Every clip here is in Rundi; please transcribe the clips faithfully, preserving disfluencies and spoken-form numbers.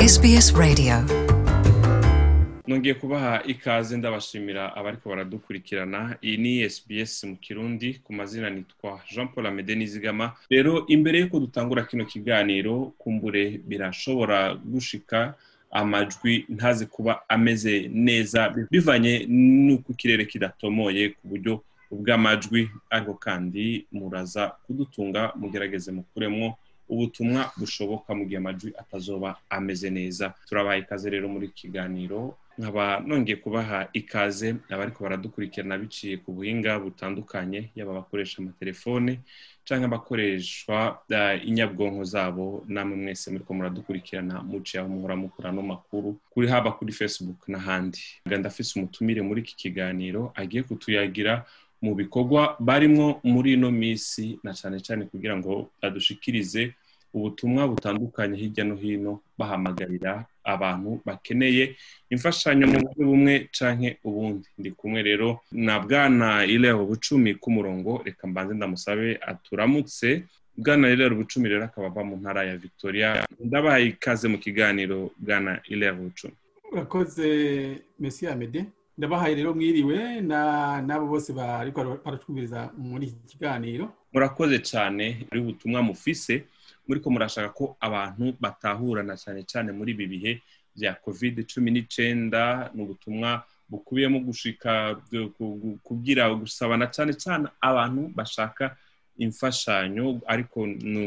S B S Radio. Nongeye kubaha ikaze ndabashimira abariko baradukurikirana. Iyi ni S B S mu Kirundi, ku mazina nitwa Jean Paul Amede Nizigama. Rero imbere yuko dutangura kino kiganiro, kumbure birashobora gushika amajwi ntazi kuba ameze neza bivanye n'uko ikirere kidatomoye ku buryo ubw'amajwi, ariko kandi muraza kudutunga mugerageze mukuremwo ubutumwa bushoboka mu gihe amajwi atazoba ameze neza. Turabaha ikaze rero muri kiganiro, nkaba nongeye kubaha ikaze abariko baradukurikirana biciye ku buhinga butandukanye, yaba bakoresha amatelefone canke abakoreshwa uh, inyabwonko zabo. Namwe mwese muriko muradukurikirana muciye aho muhora mukura no makuru kuri haba kuri Facebook n'ahandi. Ndafise umutumire muri iki kiganiro agiye kutuyagira mu bikorwa barimwo muri ino misi, na cane cane kugira ngo badushikirize ubutumwa butandukanye hirya no hino, bahamagarira abantu bakeneye imfashanyo mu buryo bumwe canke ubundi. Ndi kumwe rero na Bwana Hilaire Bucumi ku murongo. Reka mbanze ndamusabe aturamutse. Bwana Hilaire Bucumi rero akaba ava mu ntara ya Victoria. Ndabahaye ikaze mu kiganiro Bwana Hilaire Bucumi. Urakoze Monsieur Amede. Ndabahaye rero mwiriwe na nabo bose bariko baratwumviriza muri iki kiganiro. Murakoze cyane ari ubutumwa mufise, muriko murashaka ko abantu batahurana cyane cyane muri ibi bihe bya covid cumi n'icenda. N'ubutumwa bukubiyemo gushika kugira gusabana cyane cyane abantu bashaka imfashanyo, ariko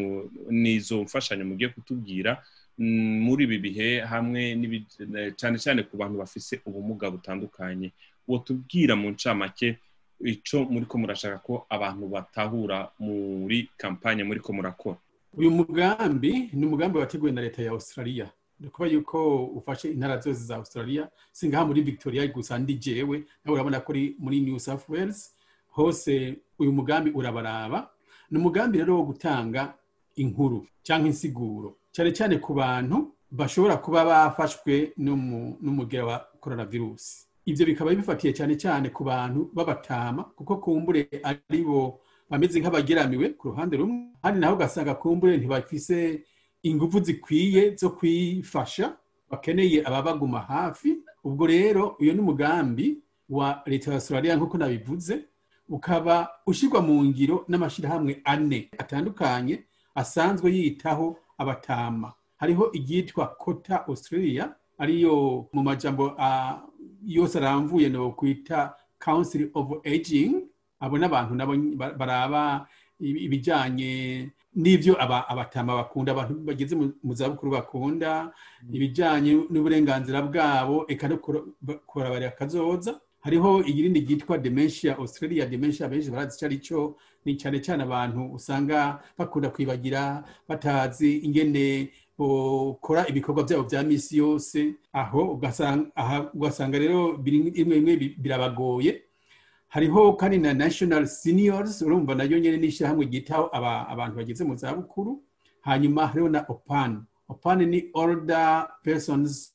nizo mfashanyo mugiye kutubwira muri ibi bihe, hamwe cyane cyane ku bantu bafise ubumuga butandukanye. Uwo tubwira mu ncamake ico muriko murashaka ko abantu batahura muri kampanye muriko murakora. Uyu mugambi ni umugambi wateguwe na leta ya Australia. Ndikuba yuko ufashe intara zose za Australia, singaha muri Victoria gusa ndi jewe, nawe urabona ko muri New South Wales hose uyu mugambi urabaraba. Ni umugambi rero wo gutanga inkuru cyangwa insiguro cyane cyane ku bantu bashobora kuba bafashwe n'umugera wa coronavirus. Ivyo bikaba bifatiye cyane cyane ku bantu babatama, kuko kumbure ari bo bameze nk'abageramiwe ku ruhande rumwe, hari naho ugasanga kumbure ntibafise ingufu zikwiye zo kwifasha, bakeneye ababaguma hafi. Ubwo rero uyo ni umugambi wa leta ya Australia nk'uko nabivuze, ukaba ushirwa mu ngiro n'amashirahamwe ane atandukanye asanzwe yitaho abatama. Hariho igitwa Kota Australia, ariyo mu majambo uh, yose aramvuye no kwita Council of Aging. Abo n'abantu nabo baraba ibijanye n'ivyo aba abatama bakunda, abantu bageze mu zabukuru bakunda ibijanye n'uburenganzira bwabo, eka no kurabara kazoza. Hariho igirindi gitwa Dementia Australia. Dementia benshi barazi cyari cyo, ni cyane cyane abantu usanga bakunda kwibagira, batazi ingene bokora ibikorwa byabo bya misi yose. Aho ugasanga aha ugasanga rero imwe imwe birabagoye. Hariho kandi na National Seniors, urumva nayo nyene nishyira hamwe gitaho aba abantu bageze mu zabukuru. Hanyuma hariho na Opan. Opan ni Older Persons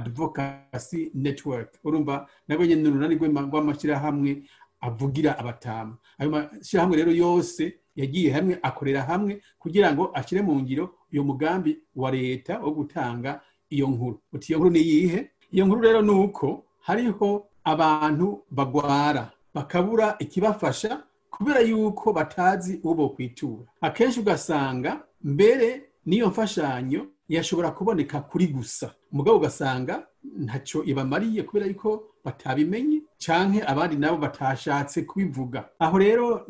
Advocacy Network. Urumva nabo nyene n'urunani rw'amashira hamwe avugira abatama. Ayo mashira hamwe rero yose yagiye hamwe akorera hamwe kugira ngo ashire mu ngiro uyo mugambi wa leta wo gutanga iyo nkuru. Uti iyo nkuru ni yihe? Iyo nkuru rero nuko hariho abantu bagwara bakabura ikibafasha kubera yuko batazi ubo kwitura. Akenshi ugasanga mbere niyo mfashanyo yashobora kuboneka kuri gusa, mugabo ugasanga ntaco ibamariye kubera yuko batabimenye canke abandi nabo batashatse kubivuga. Aho rero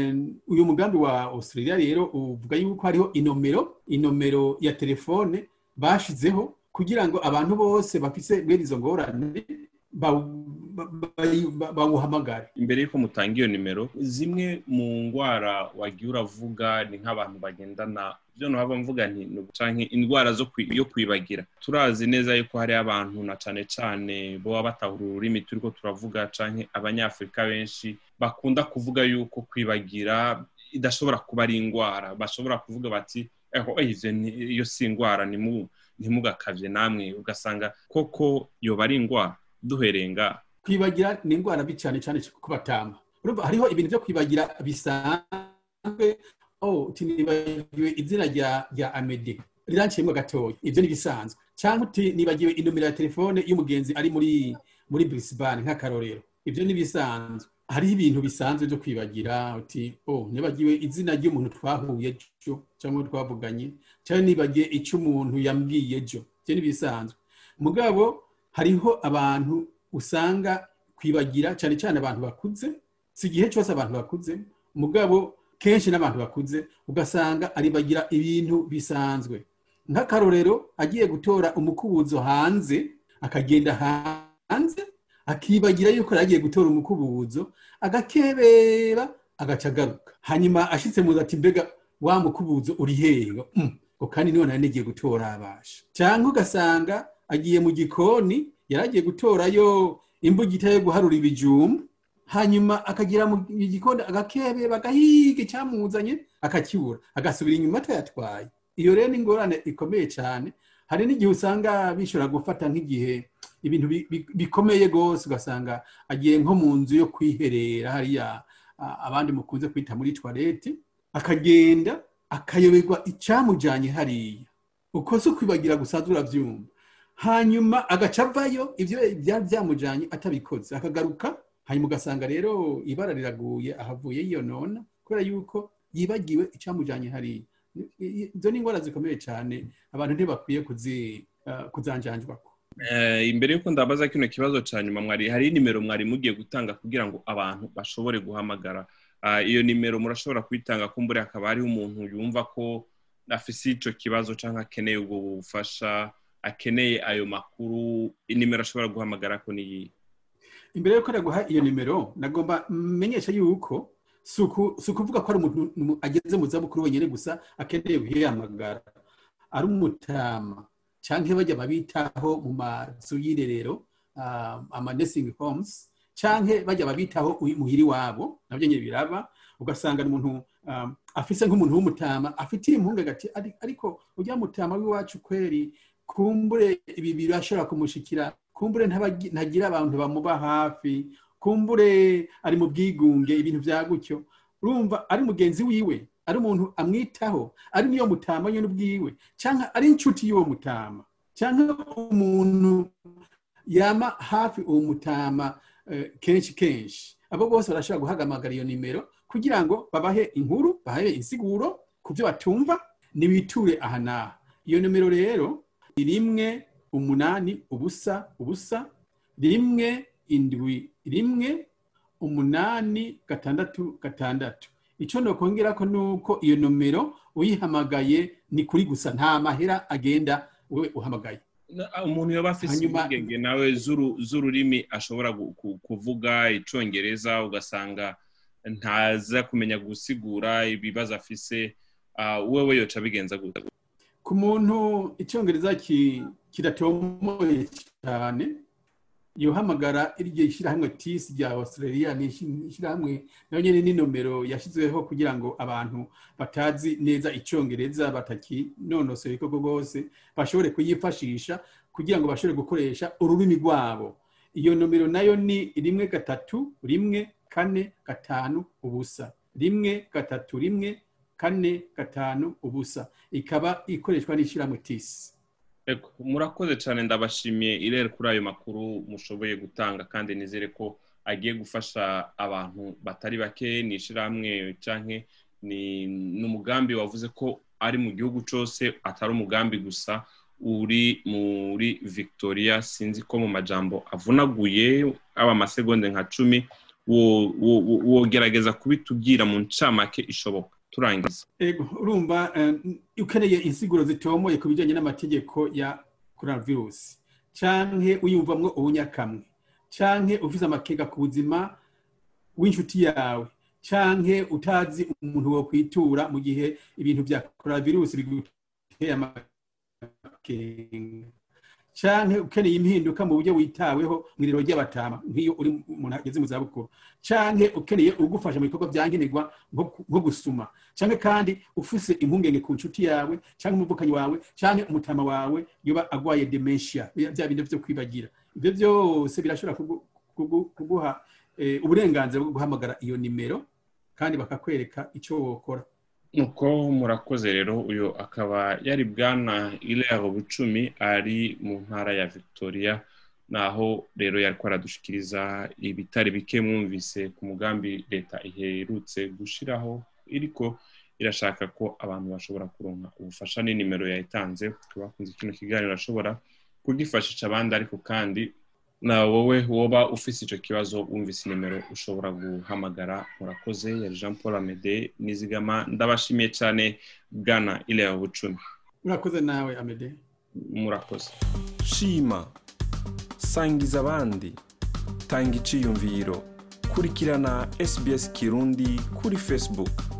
uyu mugambi wa Australia rero uvuga yuko hariho inomero inomero ya telefone bashizeho kugira ngo abantu bose bafise bwerizo ngorane bawuhamagare. Imbere yuko mutanga iyo nimero, zimwe mu ngwara wagiye uravuga ni nk'abantu bagendana byo no haba mvuga nti canke indwara zo yo kwibagira. Turazi neza yuko hari abantu na cane cane bo batahura ururimi turiko turavuga, canke abanyafrika benshi bakunda kuvuga yuko kwibagira idashobora kuba ari ingwara. Bashobora kuvuga bati eho ivyo iyo si ingwara, ni mu ntimugakavye namwe, ugasanga koko yo bari ingwara. Duherenga kwibagira ni ingwara bicane cyane kubatama. Urumva hariho ibintu byo kwibagira bisanzwe. Oh, tinibagiwe izina rya rya Amede. riranciyemo gatoya ivyo ni bisanzwe cyangwa uti nibagiwe inomero ya telefone y'umugenzi ari muri muri Brisbane nk'akarorero ivyo ni bisanzwe hari ibintu bisanzwe byo kwibagira uti oh nibagiwe izina ry'umuntu twahuye cyo cyangwa twavuganye cyangwa nibagiye icyo umuntu yambwiye cyo ivyo ni bisanzwe mugabo hariho abantu usanga kwibagira cyane cyane abantu bakuze si gihe cyose abantu bakuze mugabo kenshi n'abantu bakuze ugasanga aribagira ibintu bisanzwe nk'akarorero agiye gutora umukubuzo hanze akagenda hanze akibagira yuko yagiye gutora umukubuzo agakebera agacagaruka hanyuma ashitse mu ati mbega wa mukubuzo uri hehe mm. kandi niyo nari nigiye gutora abasha cyangwa ugasanga agiye mu gikoni yaragiye gutorayo imbugita yo guharura ibijumba hanyuma akagira mu gikoni agakebe bagahiga cyamuzanye akakibura agasubira inyuma atayatwaye iyo rero ni ingorane ikomeye cyane hari n'igihe usanga bishobora gufata nk'igihe ibintu bikomeye gose ugasanga agiye nko mu nzu yo kwiherera hariya abandi mukunze kwita muri toilette akagenda akayoberwa icyamujanye hariya uko se kwibagira gusanzwe uravyumva hanyuma agacavayo ivyo byamujanye atabikoze akagaruka hanyuma ugasanga rero ibara riraguye ahavuye iyo nona kubera yuko yibagiwe icyamujanye hariya izo ni ingwara zikomeye cyane abantu ntibakwiye kuzi uh, kuzanjanjwako eh imbere yuko ndabaza kino kibazo cyanyuma mwari hari nimero mwari mugiye gutanga kugira ngo abantu bashobore guhamagara uh, iyo nimero murashobora kwitanga kumbure akaba ari umuntu yumva ko afise ico kibazo canka akeneye ubwo bufasha akeneye ayo makuru inimero ashobora guhamagara ko ni imbere yuko ndaguha iyo nimero nagomba menyesha yuko suku sukuvuga ko ari umuntu ageze mu zabukuru wenyene gusa akeneye guhamagara ari umutama canke bajya babitaho mu mazu y'irerero uh, ama nursing homes canke bajya babitaho muhiri wabo nabyo nyine biraba ugasanga umuntu um, afise nk'umuntu w'umutama afitiye impunga gati ariko ujya mutama w'iwacu kweri kumbure ibi birashobora kumushikira kumbure ntagira abantu bamuba hafi kumbure ari mu bwigunge ibintu bya gutyo urumva ari mugenzi wiwe ari umuntu amwitaho ari niyo mutama nyene ubwiwe canka ari inshuti y'uwo mutama canka umuntu yama hafi uwo mutama uh, kenshi kenshi abo bose barashobora guhagamagara iyo nimero kugira ngo babahe inkuru bahaye insiguro kuvyo batumva nibiture aha naha iyo nimero rero rimwe umunani ubusa ubusa rimwe indwi rimwe umunani gatandatu gatandatu ico no kongera ko nuko iyo numero uyihamagaye ni kuri gusa nta mahera agenda wewe uhamagaye umuntu yoba afise ubwenge nawe zuru zururimi ashobora kuvuga icongereza ugasanga ntaza kumenya gusigura ibibazo afise uh, wewe yoca bigenza gute ku muntu icongereza kiratomoye cyane yohamagara iryo ishirahamwe T I S rya Australia ni ishirahamwe nayo nyene ni nomero yashizweho kugira ngo abantu batazi neza icongereza bataki nonoseye koko gose bashobore kuyifashisha kugira ngo bashobore gukoresha ururimi rwabo iyo nomero nayo ni rimwe gatatu rimwe kane gatanu ubusa rimwe gatatu rimwe kane gatanu ubusa ikaba ikoreshwa n'ishirahamwe T I S. Eko murakoze cyane ndabashimiye irere kuri ayo makuru mushoboye gutanga kandi nizere ko agiye gufasha abantu batari bake nishiramwe canke ni n'umugambi wavuze ko ari mu gihugu cyose atari umugambi gusa uri muri Victoria sinzi ko mu majambo avunaguye aba amasegonde nka cumi wo wo gerageza kubitubwira mu ncamake ishoboka turangiza. Ego urumva uh, ukeneye insiguro zitomoye kubijanye n'amategeko ya coronavirus canke uyumvamwo ubunyakamwe canke ufise amakenga ku buzima w'inshuti yawe canke utazi umuntu wo kwitura mu gihe ibintu bya coronavirus biguteye amakenga canke ukeneye impinduka mu buryo witaweho mwiriro ry'abatama nk'iyo uri umuntu ageze mu zabukuru canke ukeneye ugufasha mu bikorwa byankenerwa nko gusuma canke kandi ufise impungenge ku nshuti yawe canke umuvukanyi wawe canke umutama wawe yoba agwaye dementia bya bindi byo kwibagira ibyo byose birashobora kuguha uburenganzira bwo guhamagara iyo nimero kandi bakakwereka icyo wokora. nuko murakoze rero uyo akaba yari bwana Hilaire Bucumi ari mu ntara ya Victoria naho rero yari kwaradushikiriza ibitari bike mwumvise ku mugambi leta iherutse gushiraho iriko irashaka ko abantu bashobora kuronka ubufasha ni nimero yayitanze kubakunze kino kiganiro ashobora kugifashisha abandi ariko kandi na wowe woba ufise ico kibazo wumvise nimero ushobora guhamagara murakoze ya Jean Paul Amede Nizigama ndabashimiye cyane bwana Hilaire Bucumi. Murakoze nawe Amede. Murakoze. Shima sangiza abandi tanga iciyumviro kurikirana S B S Kirundi kuri Facebook.